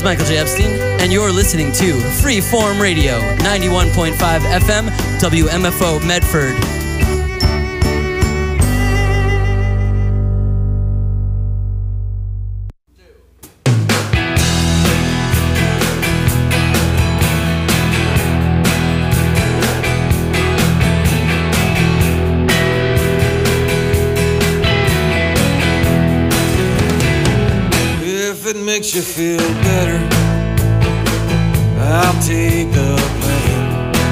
Michael J. Epstein, and you're listening to Freeform Radio, 91.5 FM, WMFO Medford. Makes you feel better, I'll take the blame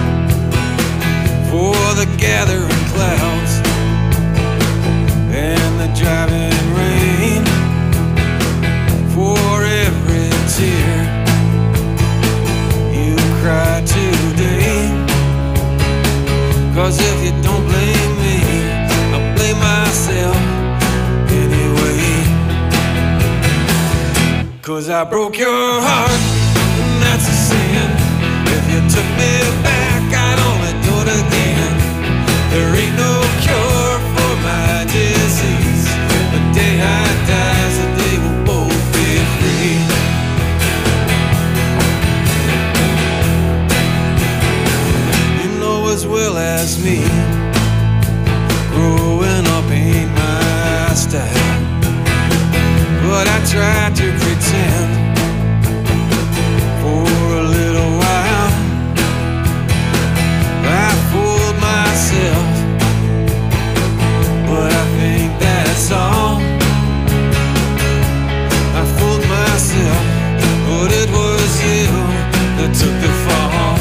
for the gathering clouds and the driving rain, for every tear you cry today. 'Cause if you don't blame me, I'll blame myself anyway. 'Cause I broke your heart, and that's a sin. If you took me back, I'd only do it again. There ain't no cure for my disease. The day I die is the day we'll both be free. You know as well as me, growing up ain't my style. But I tried to pretend for a little while. I fooled myself, but I think that's all. I fooled myself, but it was you that took the fall.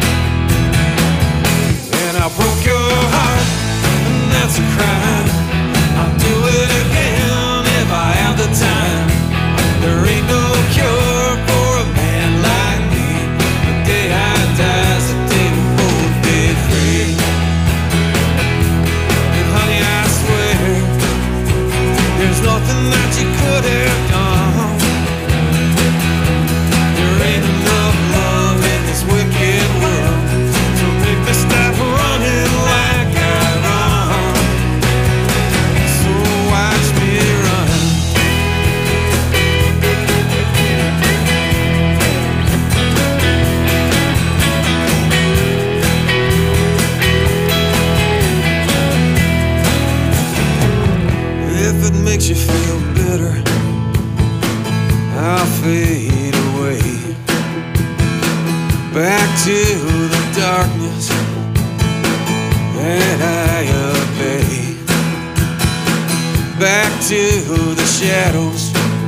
And I broke your heart, and that's a crime. I'll do it again if I have the time. There ain't no cure for a man like me. The day I die is the day we'll both be free. And honey, I swear, there's nothing that you could have done. There ain't enough love in this wicked world to make me stop running like I run. So watch me run. If it makes you feel better, I'll fade away back to the darkness that I obey, back to the shadows,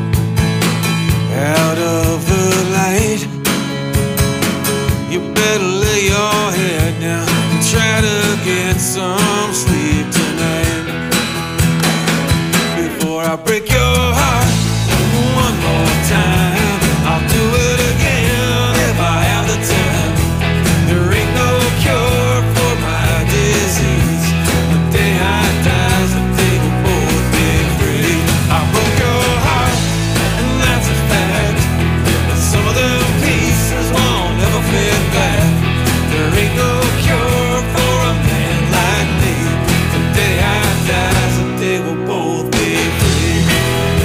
out of the light. You better lay your head down and try to get some sleep tonight. Before I break your heart one more time, I'll do it again if I have the time. There ain't no cure for my disease. The day I die is the day we'll both be free. I broke your heart, and that's a fact. But some of them pieces won't ever fit back. There ain't no cure for a man like me. The day I die is the day we'll both be free.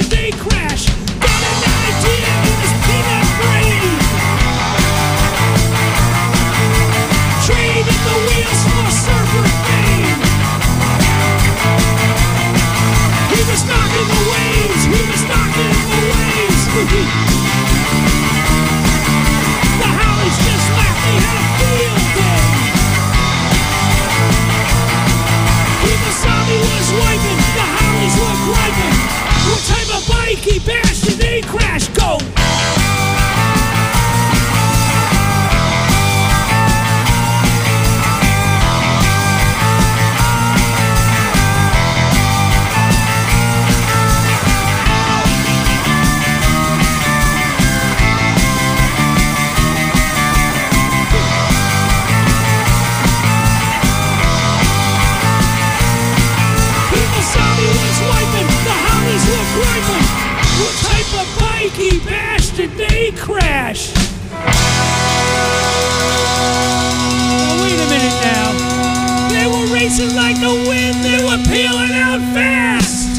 yesterday crash. Got an idea in this peanut brain. Trading the wheels for surfer fame. He was knocking the waves. He was knocking the waves. The Hollies just laughed. They had a field day. Kemosabe was wiping. The Hollies were griping. What type of bike he bashed and they crashed? Go! What type of bike he bashed and they crashed? Oh, wait a minute now. They were racing like the wind. They were peeling out fast.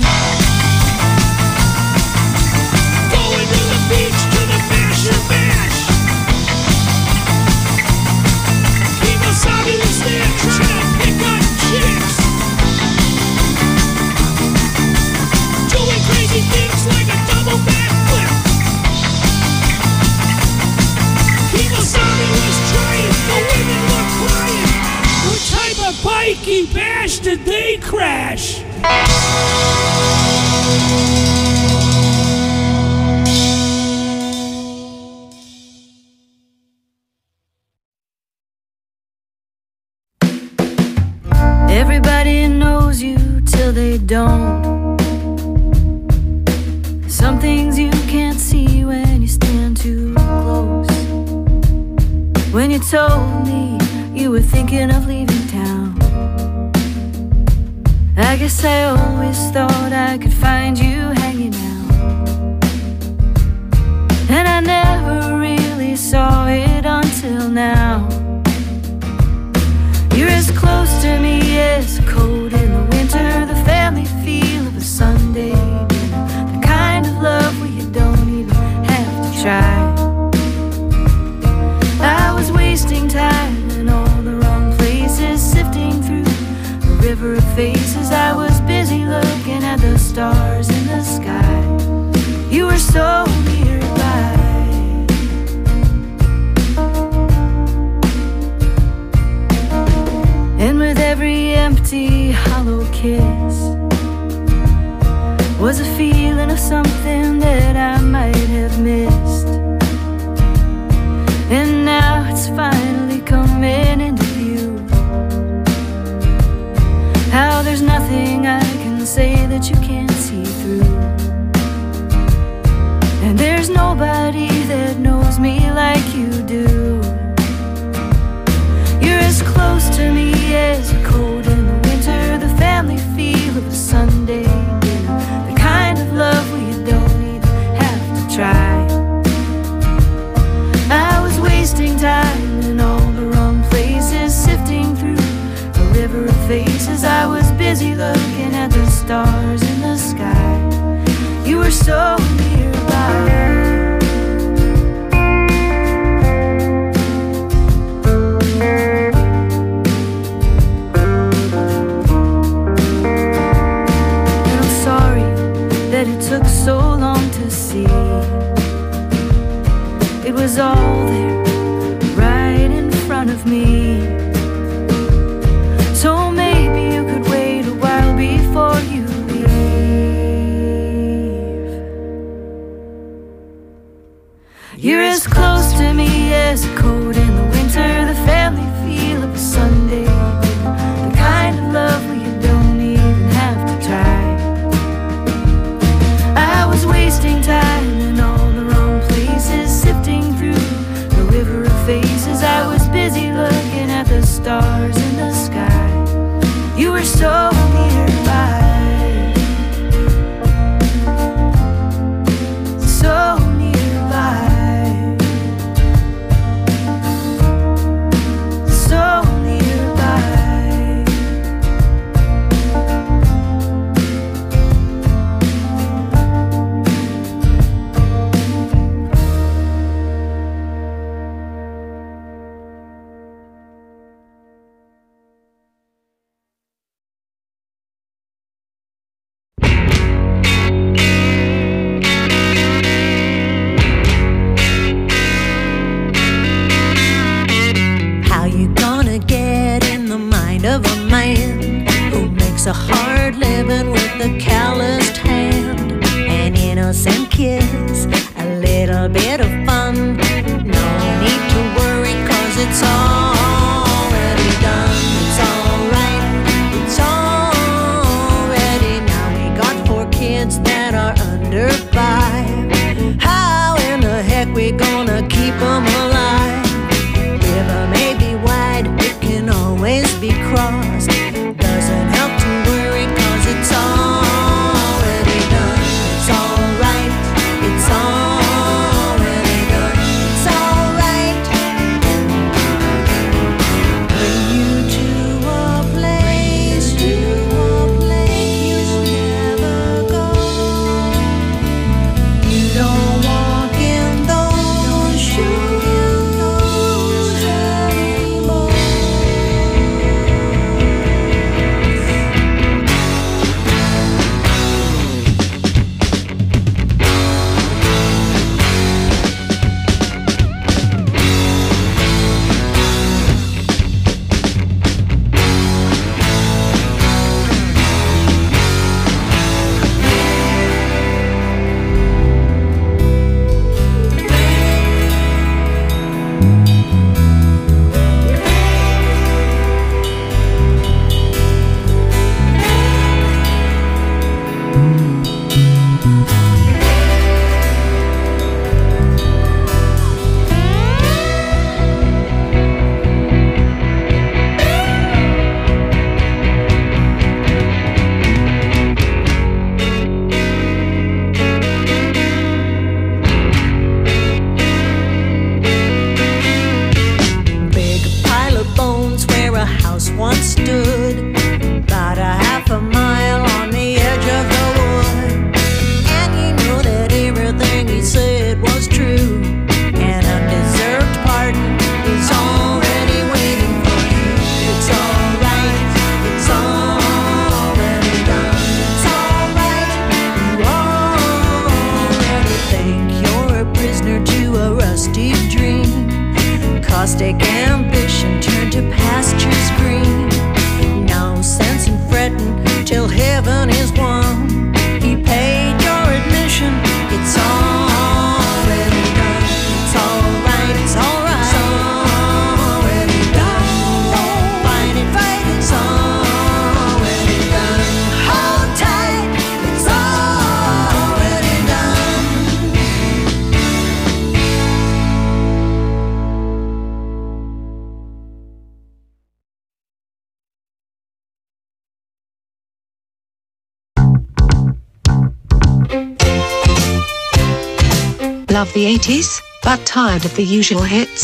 Going to the beach to the Masher Bash. Kemosabe was there trying to pick up chicks. Doing crazy things like a double backflip. Kemosabe was trying, the women were crying. What type of bike he bashed did they crash? Everybody knows you till they don't. Some things you can't see when you stand too close. When you told me you were thinking of leaving town, I guess I always thought I could find you hanging out. And I never really saw it until now. You're as close to me as cold in the winter, the family feel of a Sunday dinner, the kind of love where you don't even have to try. I was wasting time in all the wrong places, sifting through a river of faces. I was busy looking at the stars in the sky. You were so nearby. And with every empty, hollow kiss was a feeling of something that I might have missed. And now it's finally coming into view, how there's nothing I can say that you can't see through. And there's nobody that knows me like you do. You're as close to me as a cold in the winter, the family feel of a Sunday dinner, the kind of love where you don't even have to try. I was wasting time in all the wrong places, sifting through a river of faces. I was busy looking at the stars in the sky. You were so nearby. That it took so long to see. It was all there, right in front of me. So maybe you could wait a while before you leave. You're as close to me as a cold in the winter, the family feel of a Sunday dinner, the kind of love where you don't even have to try. I was wasting time in all the wrong places, sifting through a river of faces. I was busy looking at the stars in the sky. You were so nearby, so nearby. is a little bit of fun. No need to worry, 'cause it's already done. It's alright, it's already now. We got 4 kids that are under 5. How in the heck we gonna keep them alive? River may be wide, it can always be crossed. Doesn't help to worry, 'cause it's already done. It's alright, it's already done. It's alright. Bring you to a place you never go. You don't walk in those shoes anymore. Big pile of bones where a house once stood, about a half a mile on the edge of the wood. And you know that everything he said was true. An undeserved pardon is already waiting for you. It's alright, it's already done. It's alright, you already think you're a prisoner to a rusty dream. Caustic ambition turned to pastures green. No sense in fretting till heaven is won. He paid your admission. It's already done. It's alright. It's alright. It's already done. Don't fight it. It's already done. Hold tight. It's already done. Love the 80s, but tired of the usual hits?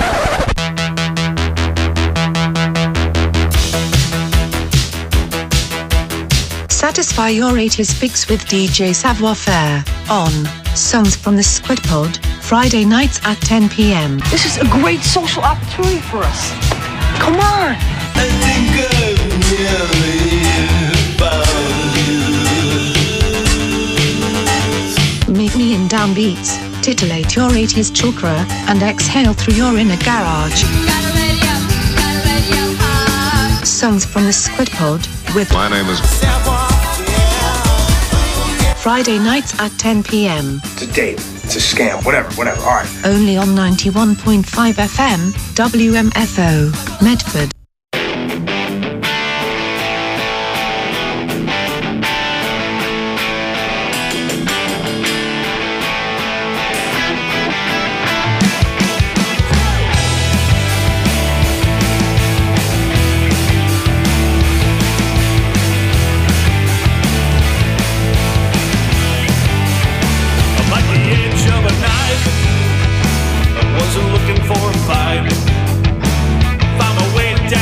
Satisfy your 80s fix with DJ Savoir Faire on Songs from the Squid Pod, Friday nights at 10 p.m. This is a great social opportunity for us. Come on. I think I've nearly found you. Meet me in downbeats, titillate your 80s chakra, and exhale through your inner garage. Songs from the Squid Pod with My name is Friday nights at 10 p.m. It's a date. It's a scam. Whatever. All right. Only on 91.5 FM, WMFO, Medford. Like the edge of a knife, I wasn't looking for a fight. Found my way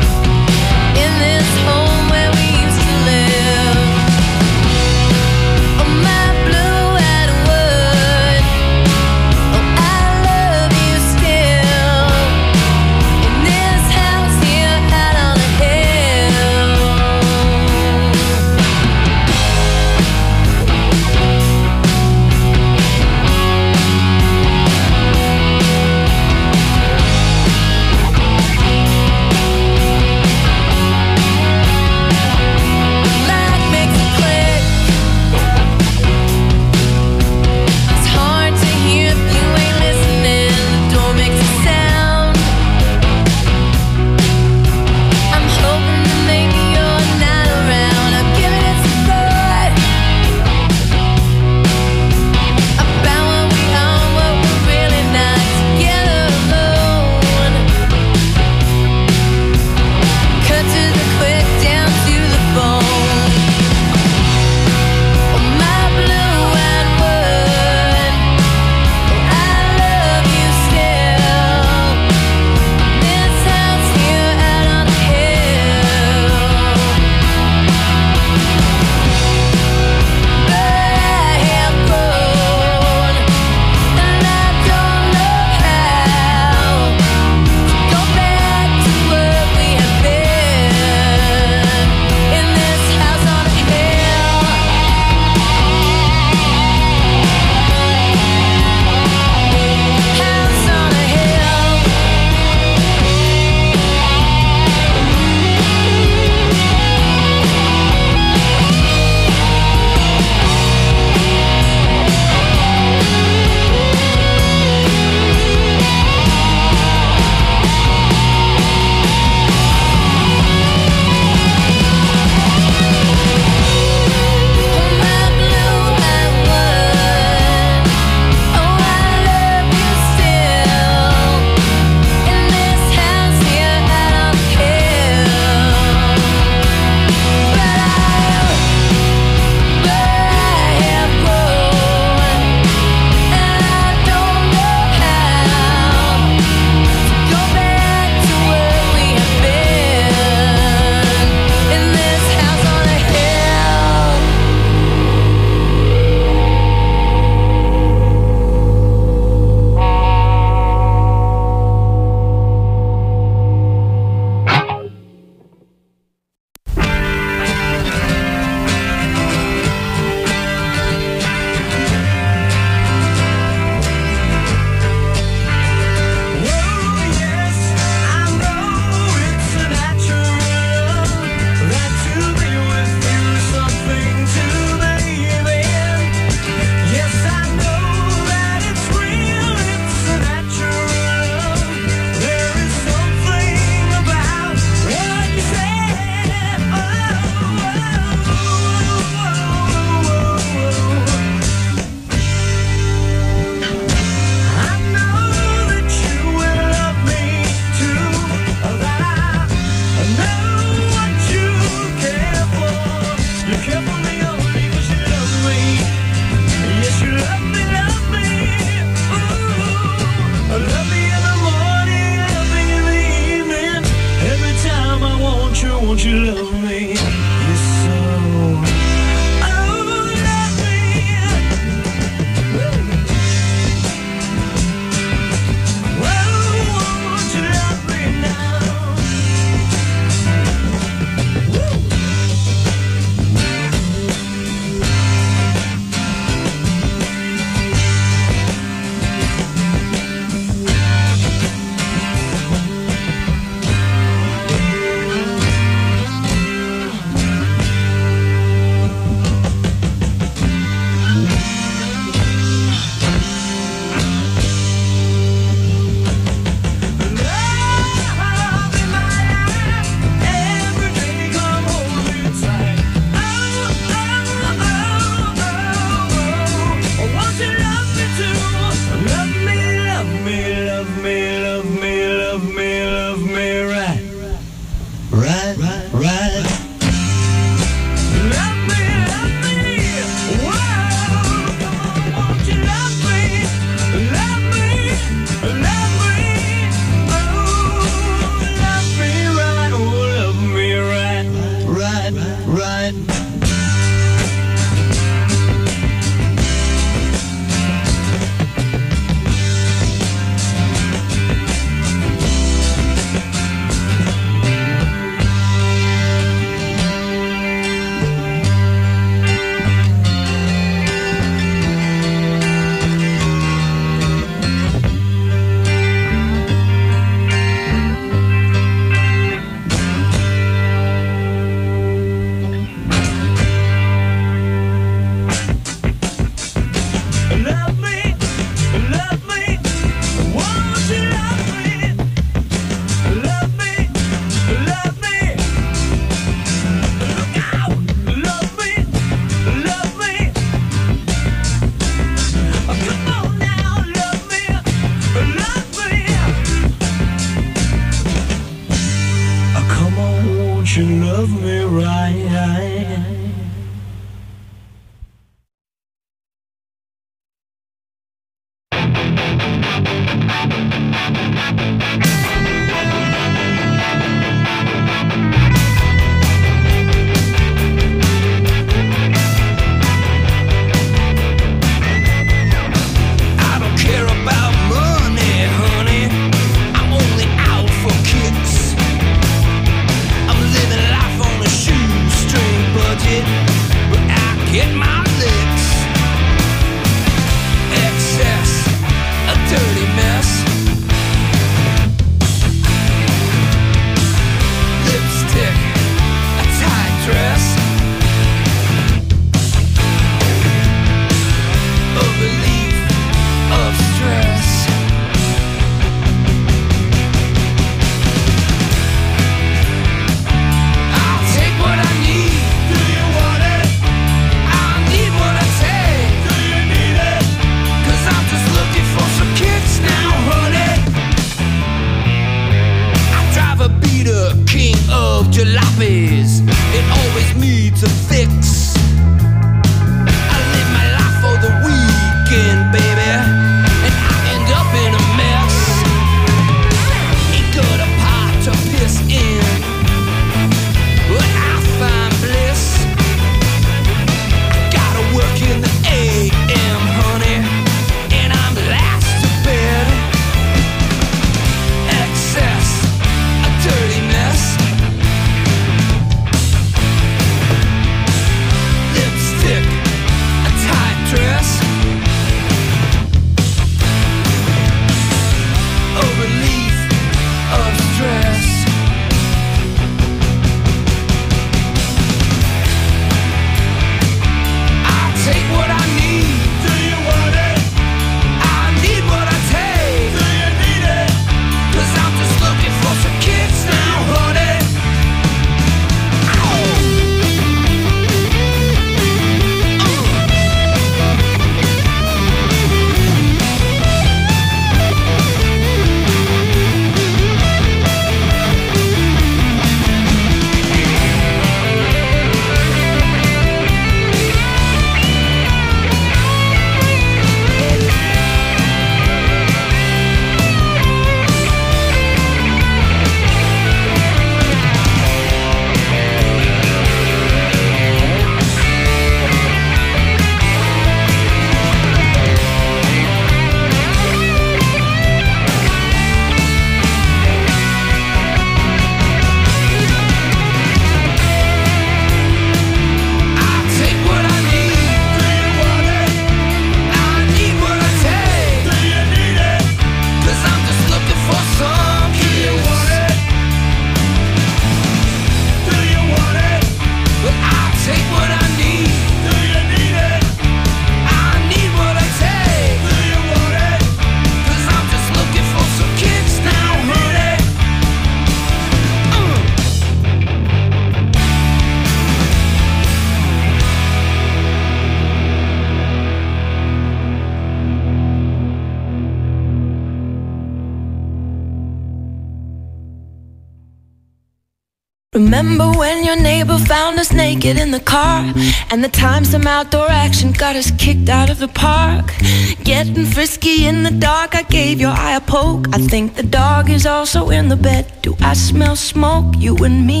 Remember when your neighbor found us naked in the car, and the time some outdoor action got us kicked out of the park? Getting frisky in the dark, I gave your eye a poke. I think the dog is also in the bed. Do I smell smoke? You and me,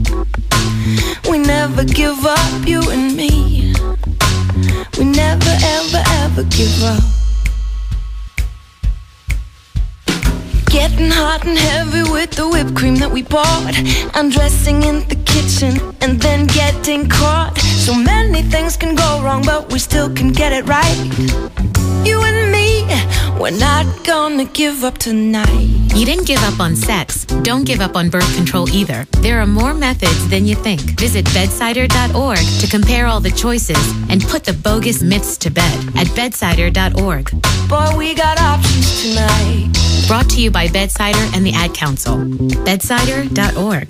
we never give up, you and me. We never ever ever give up. Getting hot and heavy with the whipped cream that we bought, undressing in the kitchen and then getting caught. So many things can go wrong, but we still can get it right. You and me, we're not gonna give up tonight. You didn't give up on sex. Don't give up on birth control either. There are more methods than you think. Visit bedsider.org to compare all the choices and put the bogus myths to bed at bedsider.org. Boy, we got options tonight. Brought to you by Bedsider and the Ad Council. Bedsider.org.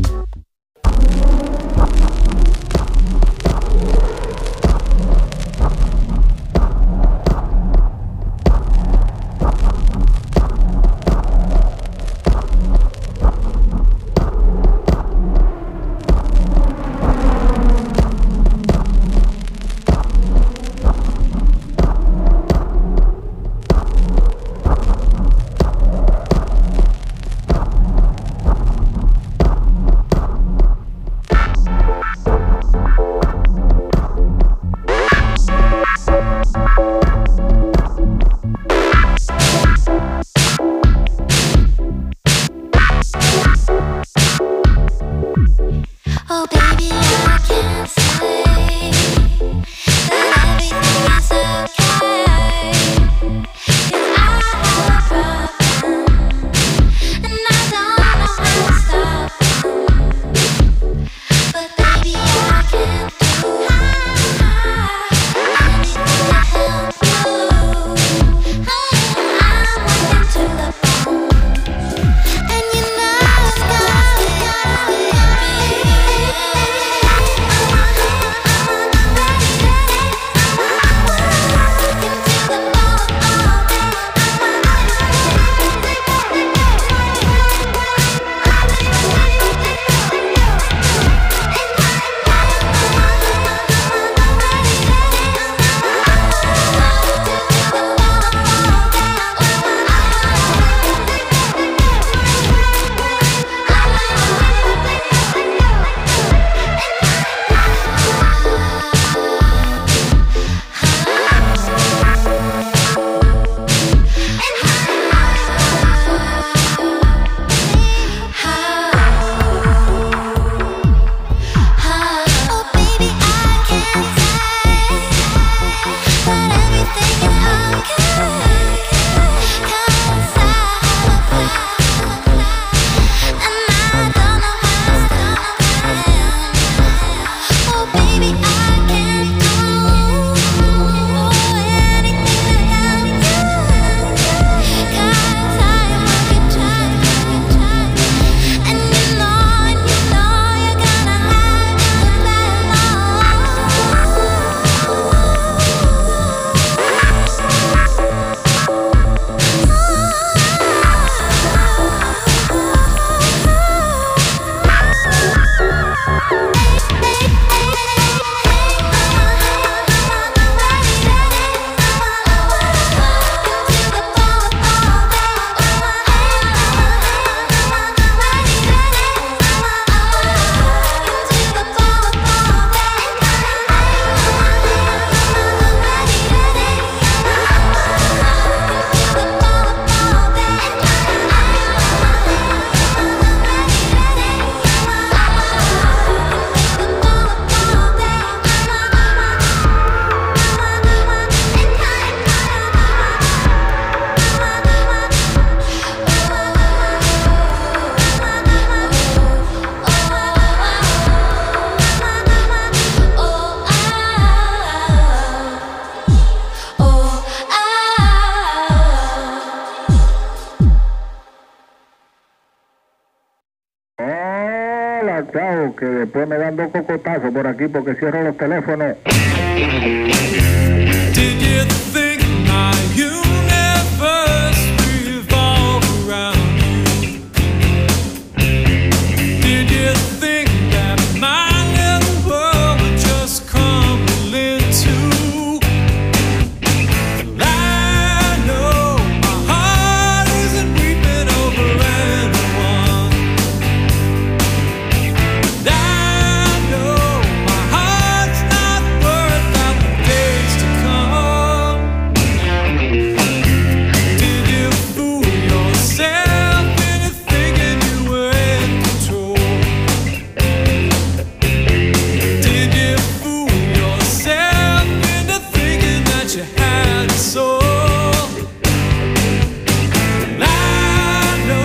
chao, que después me dan dos cocotazos por aquí porque cierro los teléfonos. Did you think my universe revolved around you? Did you think that my little world would just crumble into? Well, I know my heart isn't weeping over anyone. And I know my heart's not worth out the days to come. Did you fool yourself into thinking you were in control? Did you fool yourself into thinking that you had a soul? Well, I know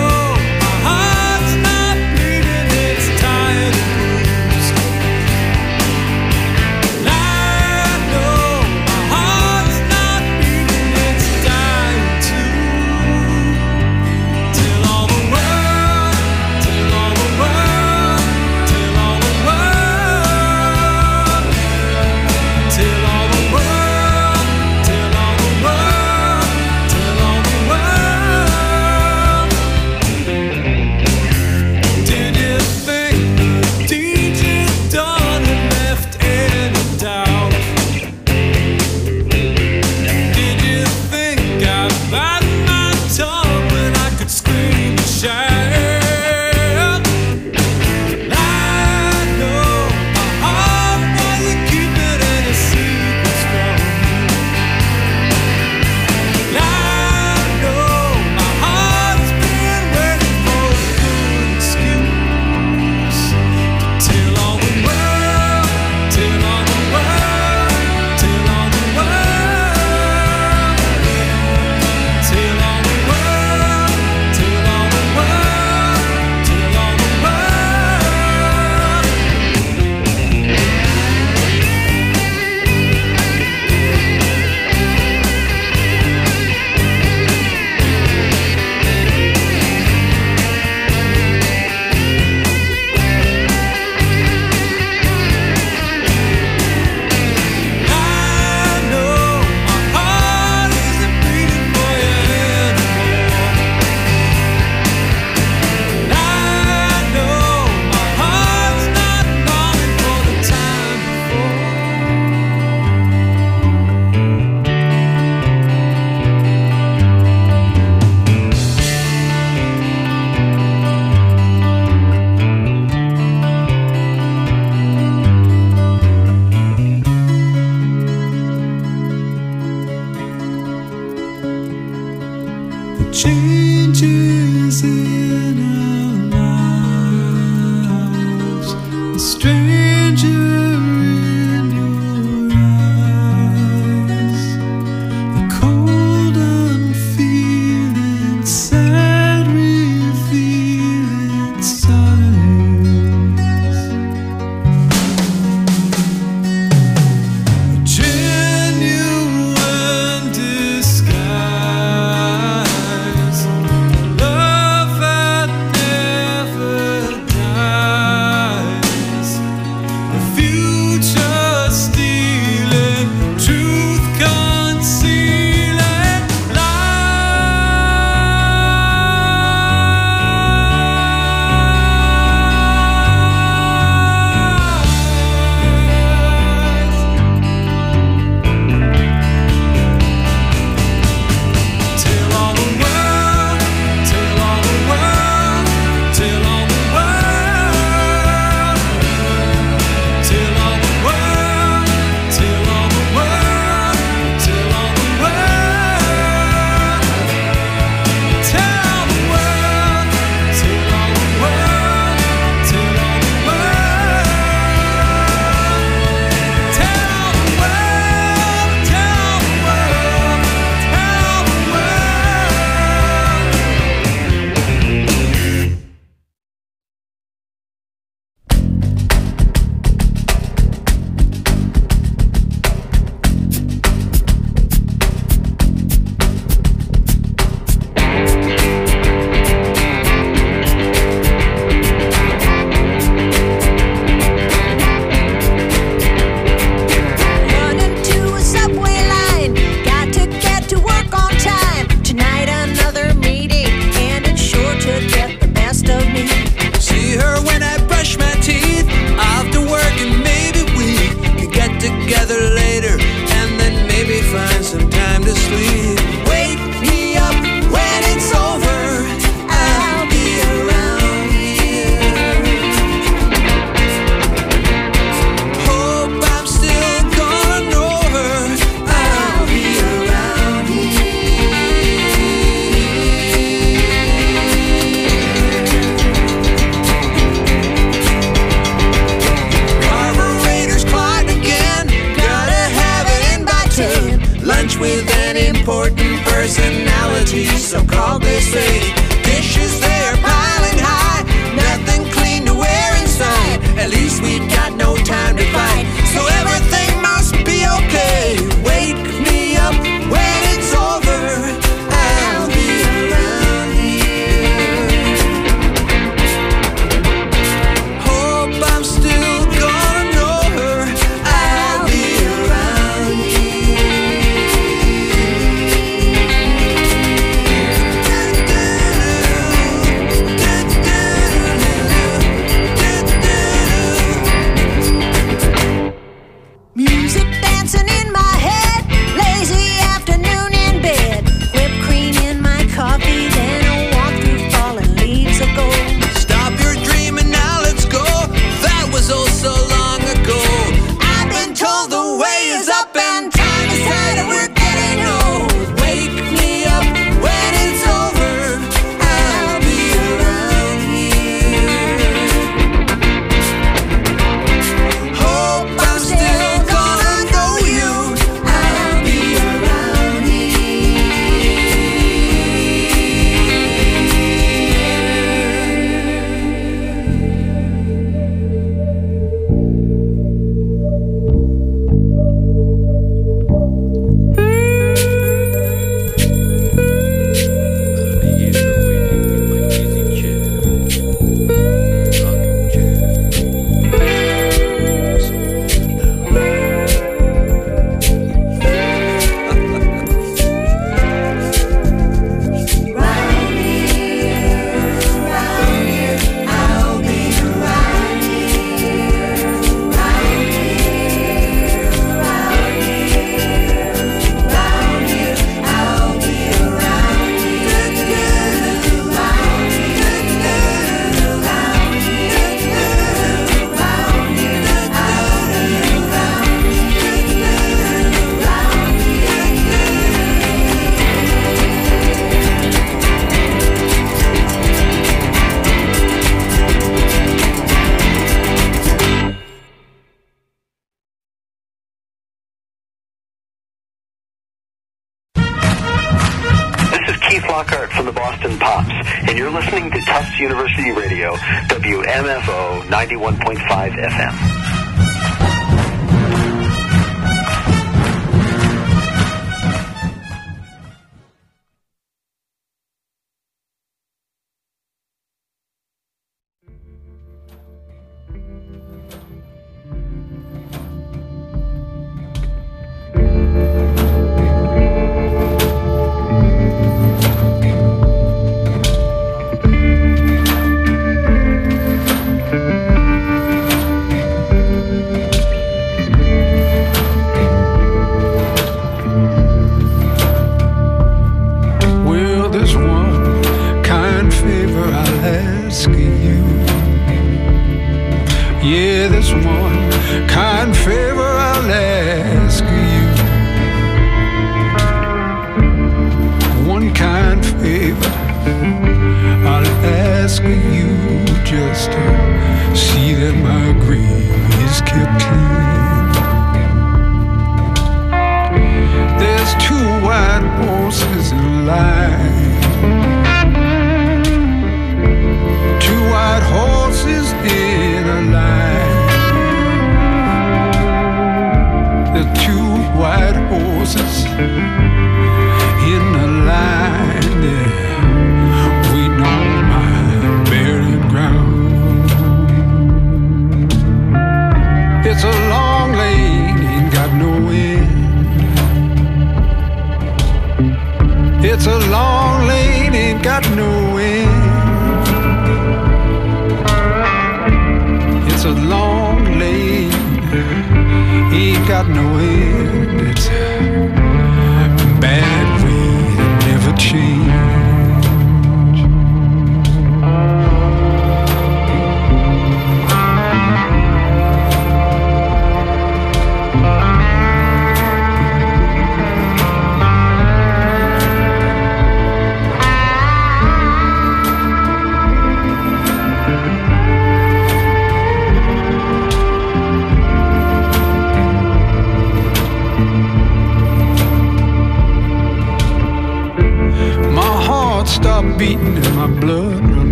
changes in our lives. A stranger in your eyes. The cold unfeeling, sad revealing signs. A genuine disguise. Love that never dies. The future stealing, truth concealing Tell all the world, tell all the world, tell all the world, tell all the world, tell all the world, tell all the world, tell all the world, tell all the world, tell all the world, tell all the world, tell the world, tell the world. Running to a subway line, got to get to work on time. Tonight another meeting, and it's sure to get the best of me. See her when I brush my teeth after work, and maybe we could get together later and then maybe find some time to sleep. Wake me up when it's over. I'll be around here. Hope I'm still gonna know her. I'll be around Carburetors clogged again. Gotta have it in by 10. Lunch with an important personality, so called they say. Dishes there piling high, nothing clean to wear inside. At least we got no time to fight, so everything must be okay. Wake me up when it's over. I'll be around here. Hope I'm still gonna know her. I'll be around here. Flockhart from the Boston Pops, and you're listening to Tufts University Radio, WMFO 91.5 FM.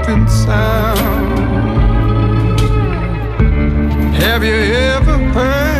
Have you ever heard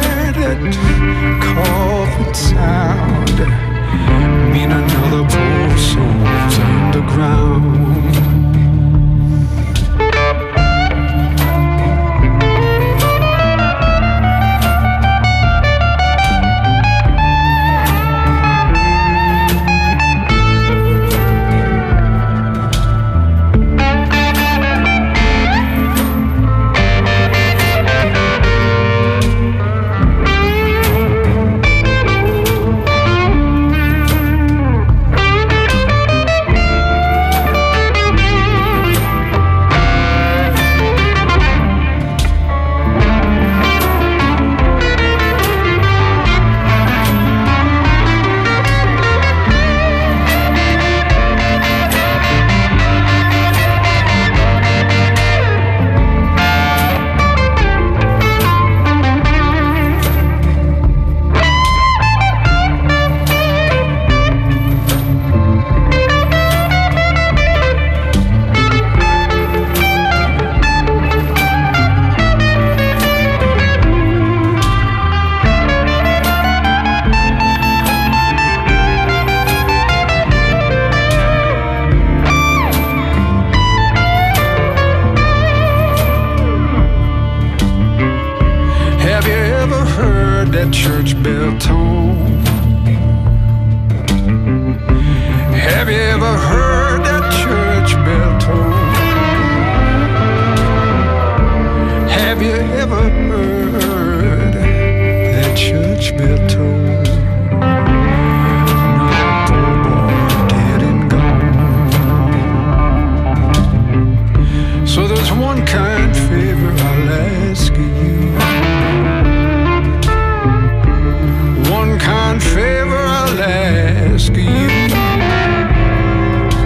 that church bell tone? Have you ever heard that church bell tone? Have you ever heard that church bell tone? Not the boy dead and gone. So there's one kind favor I'll ask you. One kind favor I'll ask you.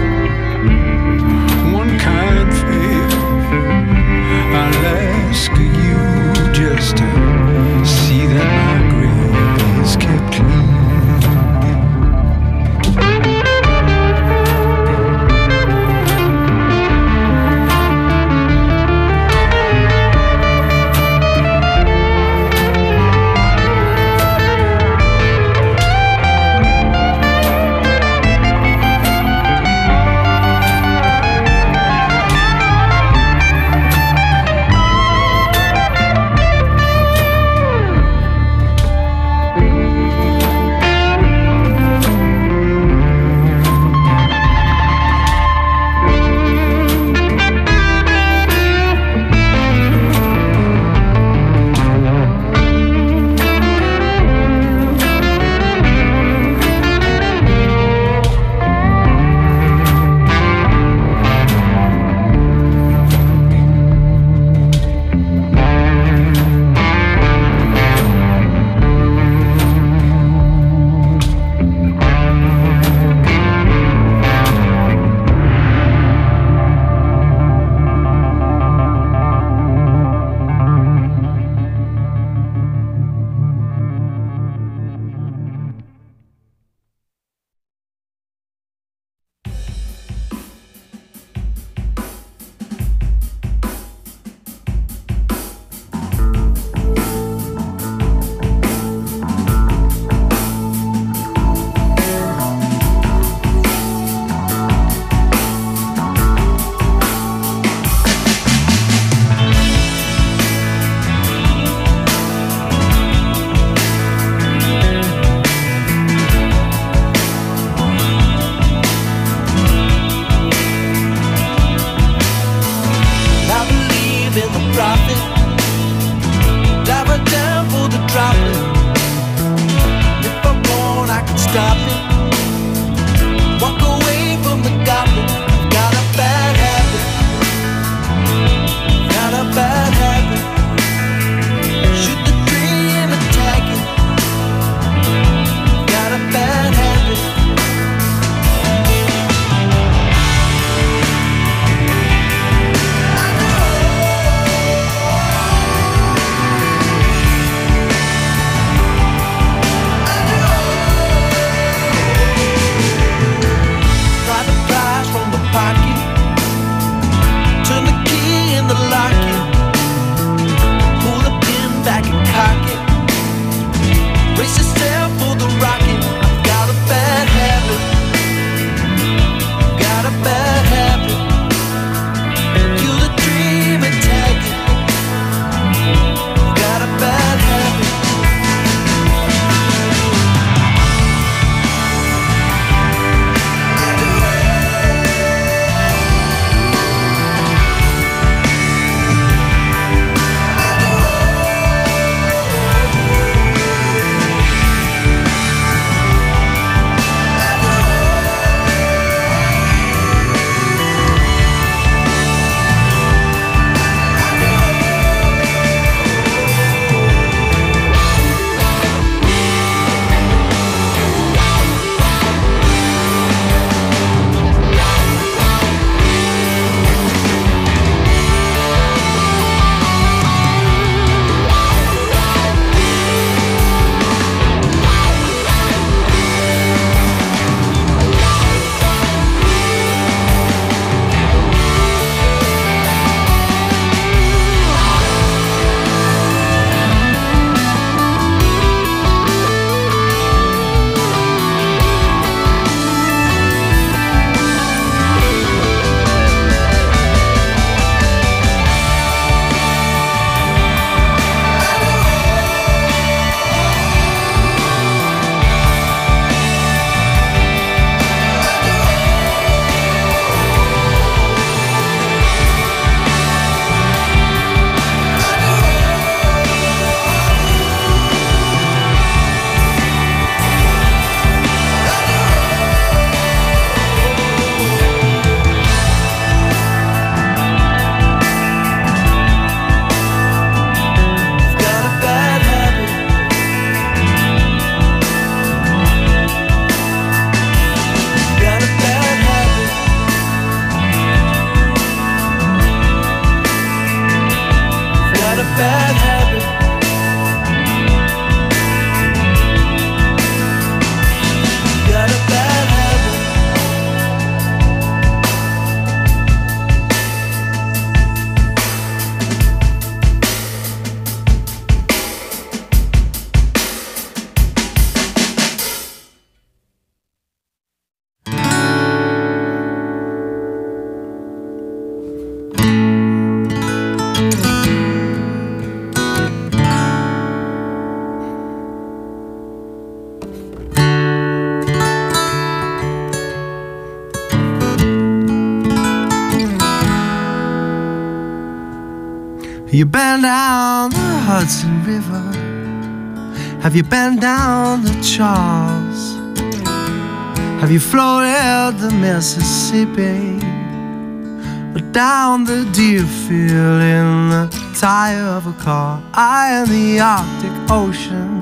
You been down the Hudson River? Have you been down the Charles? Have you floated the Mississippi? Or down the Deerfield in the tire of a car? I in the Arctic Ocean.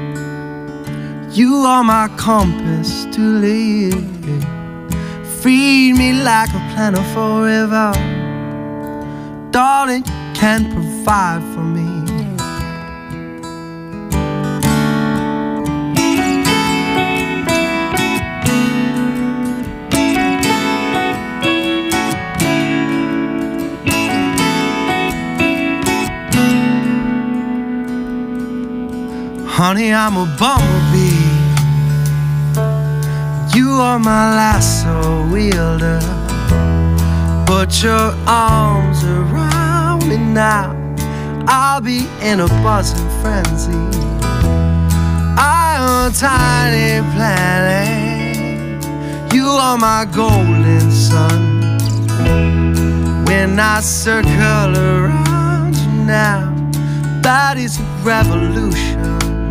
You are my compass to lead. Feed me like a plentiful river. Darling, you can provide for me. Honey, I'm a bumblebee. You are my lasso wielder. Put your arms around me now. I'll be in a buzzing frenzy. I'm a tiny planet. You are my golden sun. When I circle around you now, that is a revolution.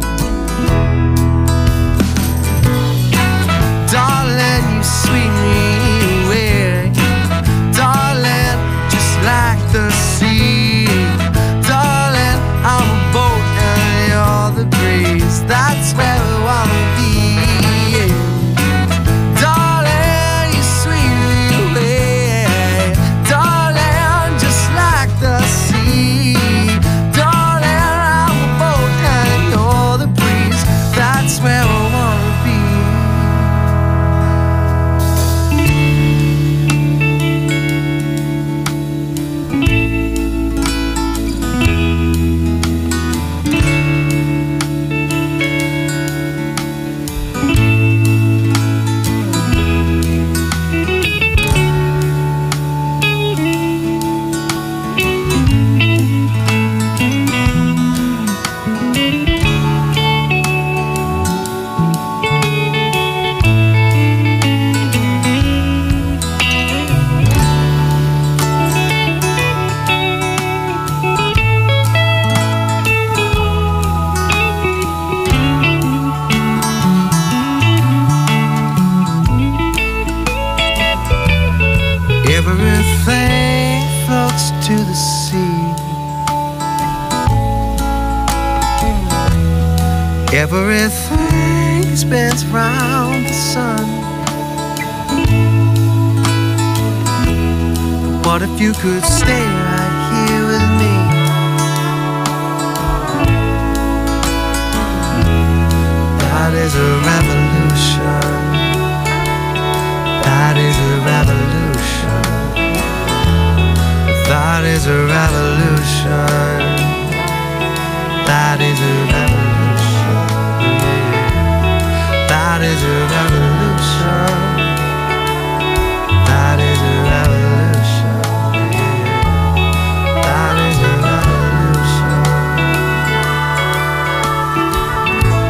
Darling, you sweep me away. Darling, just like the sea. Darling, I'm a boat and you're the breeze. That's where we wanna be. Darling, you sweep me away. Darling, just like the sea. Darling, I'm a boat and you're the breeze. That's where we wanna be. Everything floats to the sea. Everything spins round the sun. What if you could stay